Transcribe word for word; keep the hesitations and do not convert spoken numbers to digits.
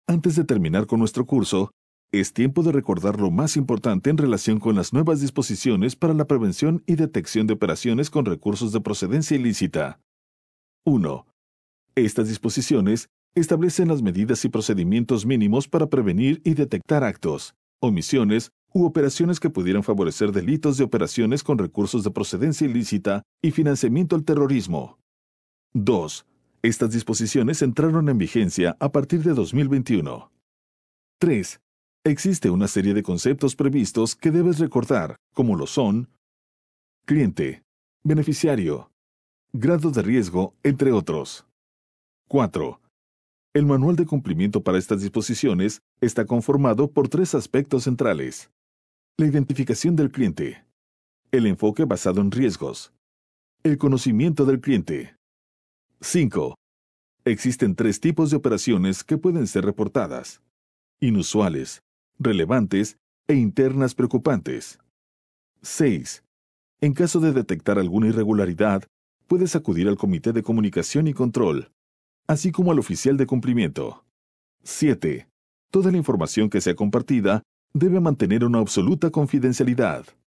Antes de terminar con nuestro curso, es tiempo de recordar lo más importante en relación con las nuevas disposiciones para la prevención y detección de operaciones con recursos de procedencia ilícita. uno. Estas disposiciones establecen las medidas y procedimientos mínimos para prevenir y detectar actos, omisiones u operaciones que pudieran favorecer delitos de operaciones con recursos de procedencia ilícita y financiamiento al terrorismo. dos. Estas disposiciones entraron en vigencia a partir de dos mil veintiuno. tres. Existe una serie de conceptos previstos que debes recordar, como lo son cliente, beneficiario, grado de riesgo, entre otros. cuatro. El manual de cumplimiento para estas disposiciones está conformado por tres aspectos centrales: la identificación del cliente, el enfoque basado en riesgos, el conocimiento del cliente. cinco. Existen tres tipos de operaciones que pueden ser reportadas: inusuales, relevantes e internas preocupantes. seis. En caso de detectar alguna irregularidad, puedes acudir al Comité de Comunicación y Control, así como al oficial de cumplimiento. siete. Toda la información que sea compartida debe mantener una absoluta confidencialidad.